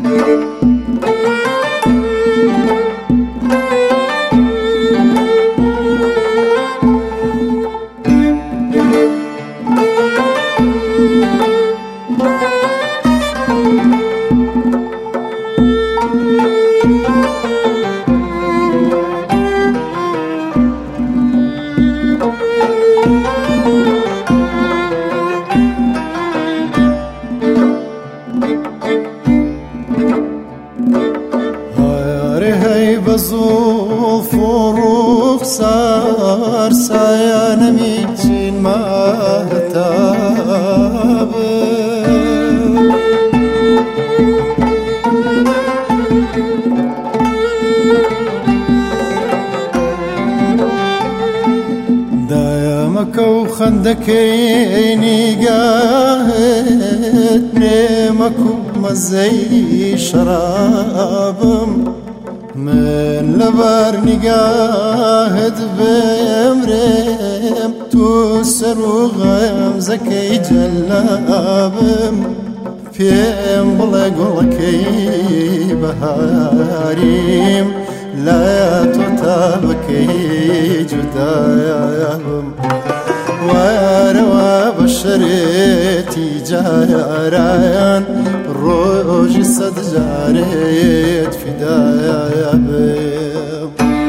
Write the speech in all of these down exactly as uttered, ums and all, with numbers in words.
بزول فروخ سار سايانا ميتين مهتاب دايمك وخندكيني قاهد نيمك ومزي شرابم من لبر نقاهد بمريم توسر وغيم زكي جلابم فيم بلقلكي بهاريم لا تتابكي جدايم واروا بشريتي جايران روج صد جاريت فدايا بيم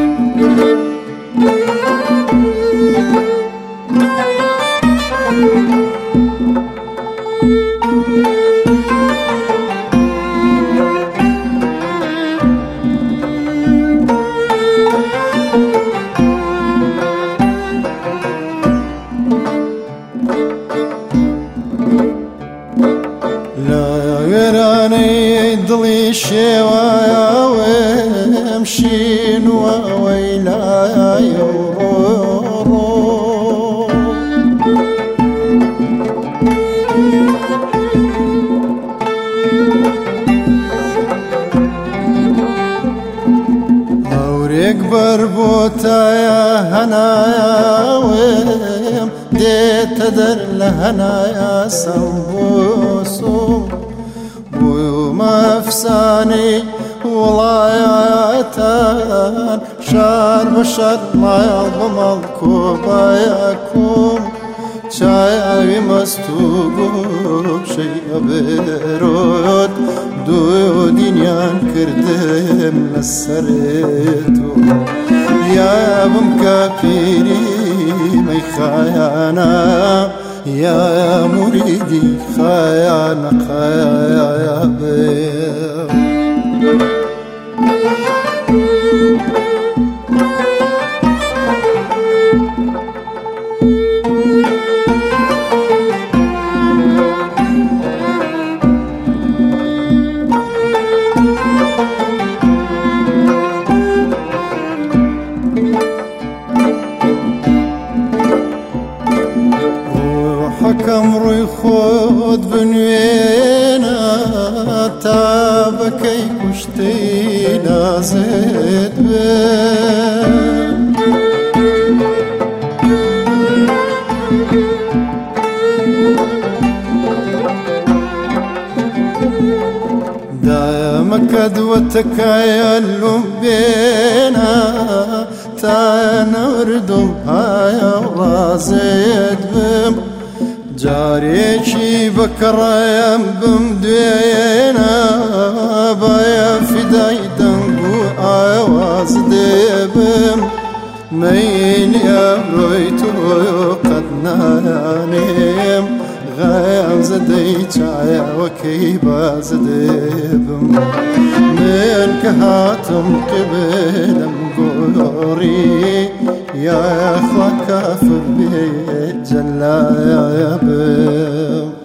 ضلي شوايا وامشين وويلا يورورو اوريك بربوتا يا هنايا وام ديت در لهنايا سنبوسو وما فساني ولاياتان شار بشر ما يضم الكوباياكم شاي مستوقف شيء بيروت دو دنيان كردم لسريتو يا بمكافيري مي خيانا يا مريدي خيانا خيا بيم حكم روي خود بنوينا تابكي كشتي لازد بين دايمك دوتك يلوم بينا تانا وردم هايا ورازد بين جاريكي بكرايم بمدينا بايا فداي دنقو آواز ديبم مين يا رويتو قد نانيم غايم زدي جايا وكيبا زديبم من كهاتم قبلم قوري يا أخوة كافر بيت جلا يا بيم